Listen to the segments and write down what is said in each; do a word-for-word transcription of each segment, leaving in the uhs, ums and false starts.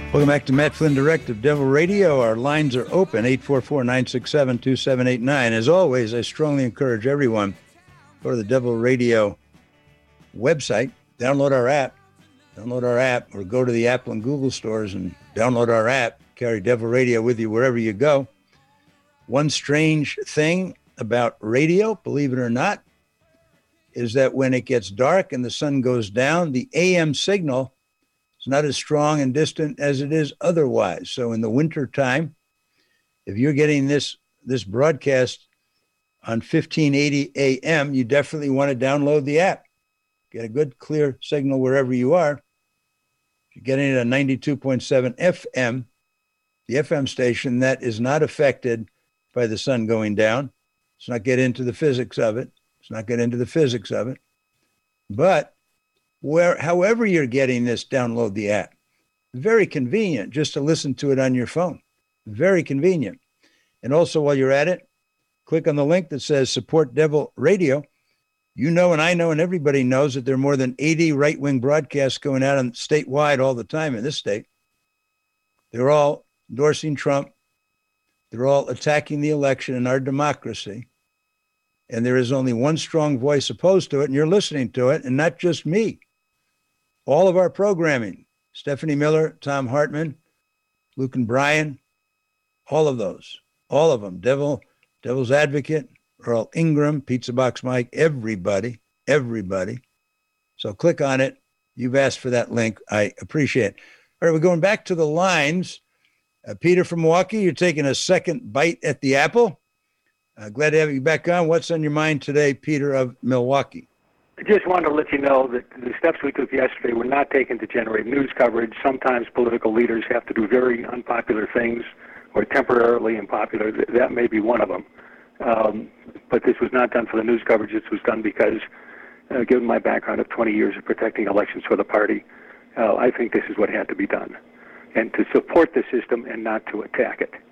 Welcome back to Matt Flynn Direct of Devil Radio. Our lines are open, eight four four, nine six seven, two seven eight nine. As always, I strongly encourage everyone, go to the Devil Radio website, download our app, download our app, or go to the Apple and Google stores and download our app. Carry Devil Radio with you wherever you go. One strange thing about radio, believe it or not, is that when it gets dark and the sun goes down, the A M signal is not as strong and distant as it is otherwise. So in the winter time, if you're getting this, this broadcast on fifteen eighty A M, you definitely want to download the app. Get a good, clear signal wherever you are. If you're getting it on ninety-two point seven F M, the F M station, that is not affected by the sun going down. Let's not get into the physics of it. Let's not get into the physics of it. But where, however you're getting this, download the app. Very convenient just to listen to it on your phone. Very convenient. And also while you're at it, click on the link that says Support Devil Radio. You know, and I know, and everybody knows that there are more than eighty right-wing broadcasts going out on statewide all the time in this state. They're all endorsing Trump. They're all attacking the election and our democracy. And there is only one strong voice opposed to it, and you're listening to it, and not just me. All of our programming, Stephanie Miller, Tom Hartman, Luke and Brian, all of those, all of them, Devil, Devil's Advocate, Earl Ingram, Pizza Box Mike, everybody, everybody. So click on it. You've asked for that link. I appreciate it. All right, we're going back to the lines. Uh, Peter from Milwaukee, you're taking a second bite at the apple. Uh, glad to have you back on. What's on your mind today, Peter of Milwaukee? I just wanted to let you know that the steps we took yesterday were not taken to generate news coverage. Sometimes political leaders have to do very unpopular things or temporarily unpopular. That may be one of them. Um, but this was not done for the news coverage. This was done because, uh, given my background of twenty years of protecting elections for the party, uh, I think this is what had to be done, and to support the system and not to attack it.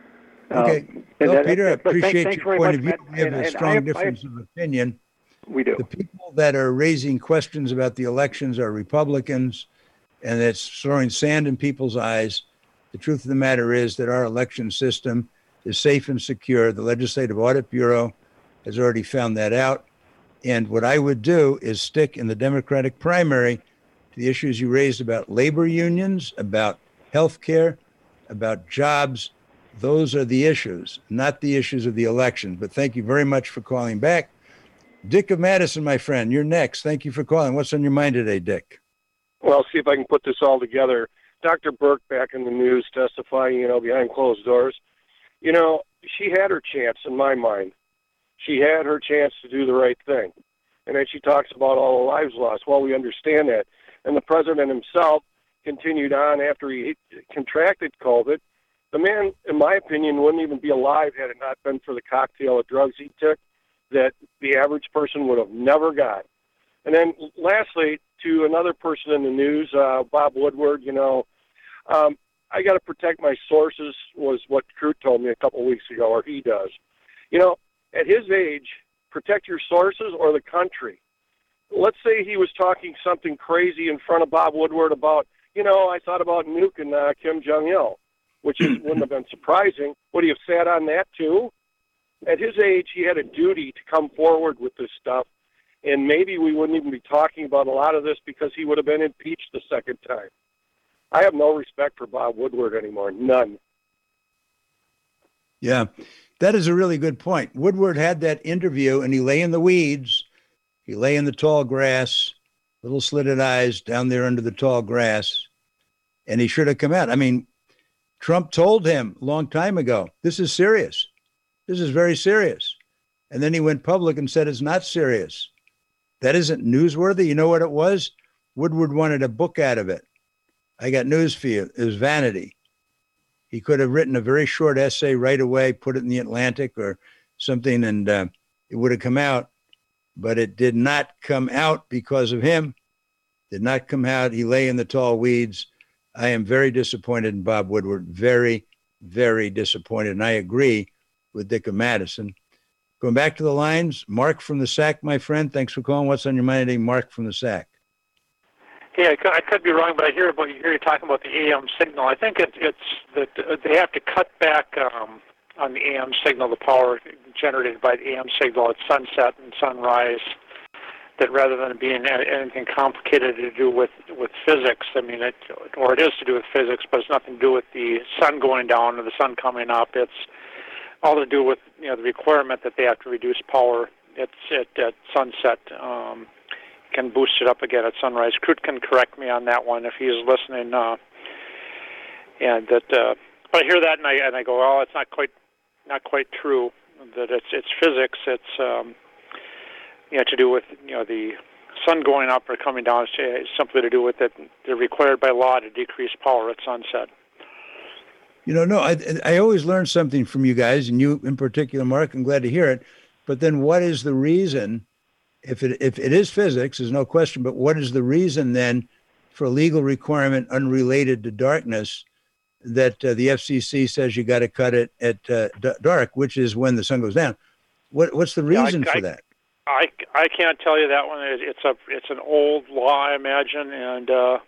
Okay. Um, well, that, Peter, I appreciate thanks your point much, of view. Matt. We have and, a and strong I, difference I, of opinion. We do. The people that are raising questions about the elections are Republicans, and it's throwing sand in people's eyes. The truth of the matter is that our election system is safe and secure. The Legislative Audit Bureau has already found that out. And what I would do is stick in the Democratic primary to the issues you raised about labor unions, about health care, about jobs. Those are the issues, not the issues of the election. But thank you very much for calling back. Dick of Madison, my friend, you're next. Thank you for calling. What's on your mind today, Dick? Well, see if I can put this all together. Doctor Burke back in the news testifying, you know, behind closed doors. You know, she had her chance in my mind. She had her chance to do the right thing. And then she talks about all the lives lost. Well, we understand that. And the president himself continued on after he contracted COVID. The man, in my opinion, wouldn't even be alive had it not been for the cocktail of drugs he took that the average person would have never got. And then lastly, to another person in the news, uh, Bob Woodward, you know, um, I got to protect my sources was what Crute told me a couple of weeks ago, or he does. You know, at his age, protect your sources or the country. Let's say he was talking something crazy in front of Bob Woodward about, you know, I thought about nuking uh, Kim Jong-il, which is, wouldn't have been surprising. Would he have sat on that too? At his age, he had a duty to come forward with this stuff, and maybe we wouldn't even be talking about a lot of this because he would have been impeached the second time. I have no respect for Bob Woodward anymore, none. Yeah, that is a really good point. Woodward had that interview, and he lay in the weeds. He lay in the tall grass, little slitted eyes down there under the tall grass, and he should have come out. I mean, Trump told him a long time ago, this is serious. This is very serious. And then he went public and said it's not serious. That isn't newsworthy. You know what it was? Woodward wanted a book out of it. I got news for you. It was vanity. He could have written a very short essay right away, put it in the Atlantic or something, and uh, it would have come out. But it did not come out because of him. Did not come out. He lay in the tall weeds. I am very disappointed in Bob Woodward. Very, very disappointed. And I agree with Dick of Madison. Going back to the lines, Mark from the Sac, my friend. Thanks for calling. What's on your mind today, Mark from the Sac? Yeah, I could, I could be wrong, but I hear about you hear you talking about the A M signal. I think it, it's that they have to cut back um, on the A M signal, the power generated by the A M signal at sunset and sunrise. That rather than being anything complicated to do with, with physics, I mean, it, or it is to do with physics, but it's nothing to do with the sun going down or the sun coming up. It's all to do with, you know, the requirement that they have to reduce power at, at, at sunset. Um, can boost it up again at sunrise. Crute can correct me on that one if he's listening. Uh, and that, uh, but I hear that and I and I go, well, it's not quite not quite true. That it's it's physics. It's um, you know, to do with, you know, the sun going up or coming down. It's simply to do with it. They're required by law to decrease power at sunset. You know, no, I I always learn something from you guys, and you in particular, Mark. I'm glad to hear it. But then, what is the reason? If it if it is physics, there's no question. But what is the reason then for a legal requirement unrelated to darkness that uh, the F C C says you got to cut it at uh, d- dark, which is when the sun goes down? What what's the reason yeah, I, for I, that? I, I can't tell you that one. It's a it's an old law, I imagine, and uh,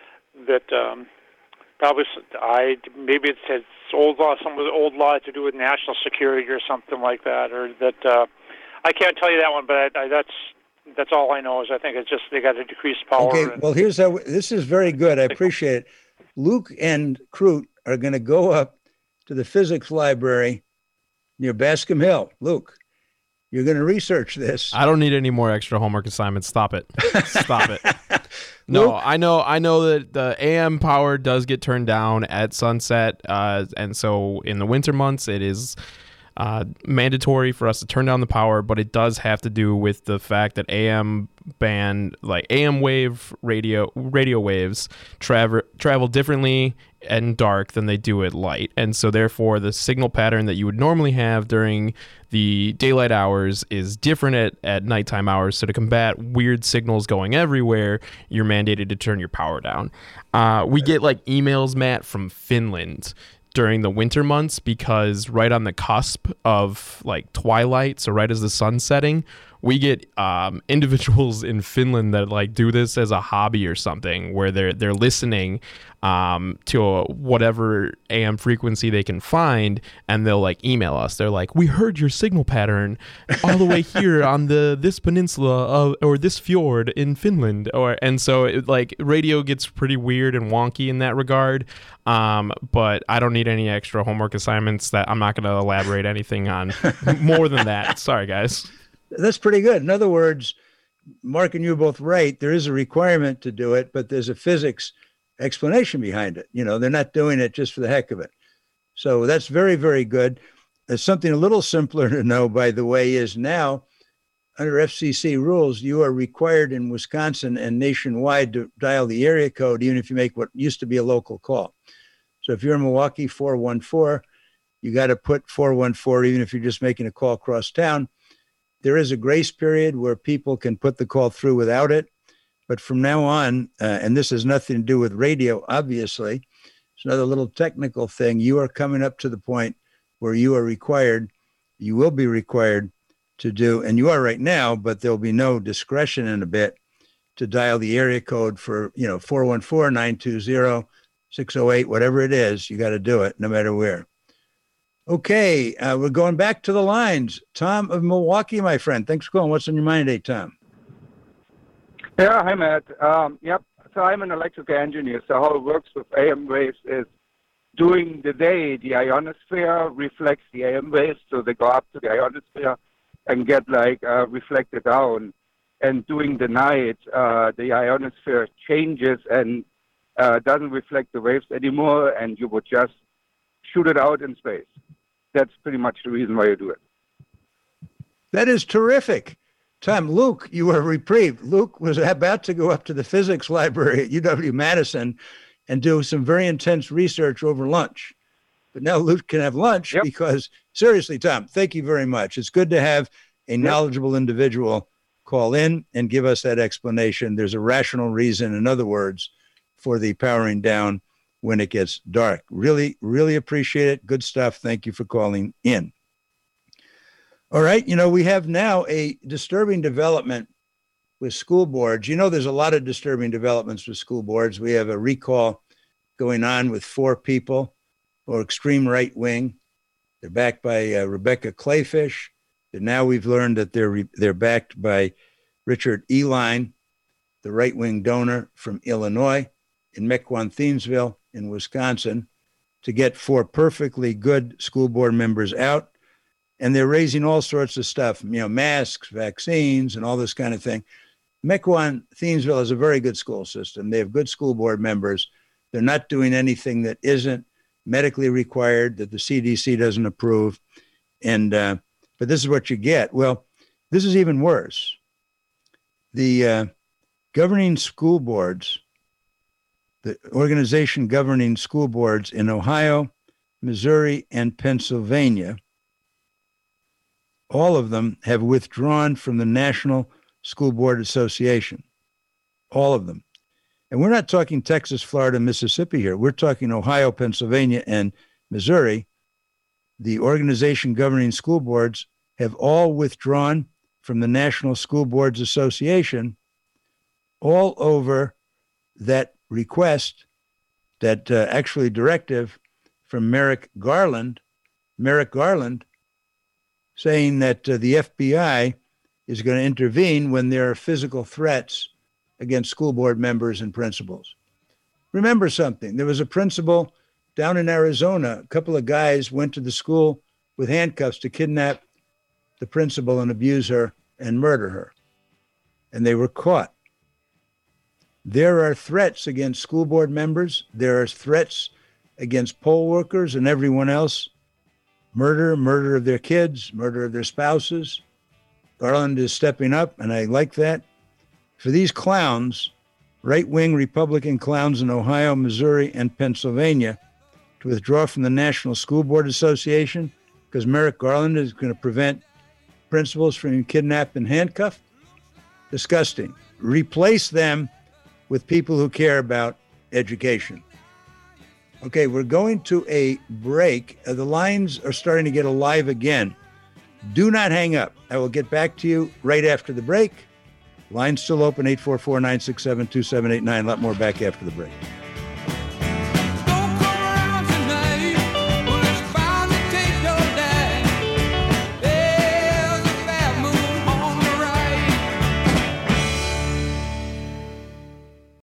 that um, probably I maybe it's, it's old law. Some of the old law to do with national security or something like that, or that. Uh, I can't tell you that one, but I, I, that's that's all I know is I think it's just they got to decrease power. Okay, and, well, here's how, this is very good. I appreciate it. Luke and Crute are going to go up to the physics library near Bascom Hill. Luke, you're going to research this. I don't need any more extra homework assignments. Stop it. Stop it. No, Luke? I know I know that the A M power does get turned down at sunset, uh, and so in the winter months it is Uh, mandatory for us to turn down the power, but it does have to do with the fact that A M band, like A M wave radio radio waves, travel travel differently in dark than they do at light, and so therefore the signal pattern that you would normally have during the daylight hours is different at, at nighttime hours. So to combat weird signals going everywhere, you're mandated to turn your power down. Uh, we get like emails, Matt, from Finland during the winter months because right on the cusp of like twilight, so right as the sun's setting, we get um, individuals in Finland that like do this as a hobby or something, where they're they're listening um, to a, whatever A M frequency they can find, and they'll like email us. They're like, "We heard your signal pattern all the way here on the this peninsula of or this fjord in Finland," or and so it, like radio gets pretty weird and wonky in that regard. Um, but I don't need any extra homework assignments. That I'm not going to elaborate anything on more than that. Sorry, guys. That's pretty good. In other words, Mark and you are both right. There is a requirement to do it, but there's a physics explanation behind it. You know, they're not doing it just for the heck of it. So that's very, very good. There's something a little simpler to know, by the way, is now under F C C rules, you are required in Wisconsin and nationwide to dial the area code, even if you make what used to be a local call. So if you're in Milwaukee, four one four, you got to put four one four, even if you're just making a call across town. There is a grace period where people can put the call through without it. But from now on, uh, and this has nothing to do with radio, obviously, it's another little technical thing. You are coming up to the point where you are required, you will be required to do, and you are right now, but there'll be no discretion in a bit to dial the area code for, you know, four one four, nine two zero, six oh eight, whatever it is, you got to do it no matter where. Okay, uh, we're going back to the lines. Tom of Milwaukee, my friend. Thanks for calling. What's on your mind today, Tom? Yeah, hi, Matt. Um, yep. So I'm an electrical engineer. So how it works with A M waves is during the day, the ionosphere reflects the A M waves, so they go up to the ionosphere and get like uh, reflected down. And during the night, uh, the ionosphere changes and uh, doesn't reflect the waves anymore, and you would just shoot it out in space. That's pretty much the reason why you do it. That is terrific. Tom, Luke, you were reprieved. Luke was about to go up to the physics library at U W-Madison and do some very intense research over lunch. But now Luke can have lunch yep. because, seriously, Tom, thank you very much. It's good to have a knowledgeable yep. individual call in and give us that explanation. There's a rational reason, in other words, for the powering down when it gets dark. Really, really appreciate it. Good stuff. Thank you for calling in. All right. You know, we have now a disturbing development with school boards. You know, there's a lot of disturbing developments with school boards. We have a recall going on with four people who are extreme right wing. They're backed by uh, Rebecca Clayfish. And now we've learned that they're re- they're backed by Richard Eline, the right wing donor from Illinois, in Mequon Thiensville in Wisconsin, to get four perfectly good school board members out. And they're raising all sorts of stuff, you know, masks, vaccines, and all this kind of thing. Mequon Thiensville is a very good school system. They have good school board members. They're not doing anything that isn't medically required, that the C D C doesn't approve. And, uh, but this is what you get. Well, this is even worse. The uh, governing school boards, the organization governing school boards in Ohio, Missouri, and Pennsylvania, all of them have withdrawn from the National School Board Association. All of them. And we're not talking Texas, Florida, Mississippi here. We're talking Ohio, Pennsylvania, and Missouri. The organization governing school boards have all withdrawn from the National School Boards Association, all over that request, that uh, actually directive from Merrick Garland, Merrick Garland, saying that uh, the F B I is going to intervene when there are physical threats against school board members and principals. Remember something. There was a principal down in Arizona. A couple of guys went to the school with handcuffs to kidnap the principal and abuse her and murder her. And they were caught. There are threats against school board members. There are threats against poll workers and everyone else. Murder, murder of their kids, murder of their spouses. Garland is stepping up, and I like that. For these clowns, right-wing Republican clowns in Ohio, Missouri, and Pennsylvania, to withdraw from the National School Board Association because Merrick Garland is going to prevent principals from being kidnapped and handcuffed? Disgusting. Replace them with people who care about education. Okay, we're going to a break. Uh, the lines are starting to get alive again. Do not hang up. I will get back to you right after the break. Line's still open, eight four four, nine six seven, two seven eight nine. A lot more back after the break.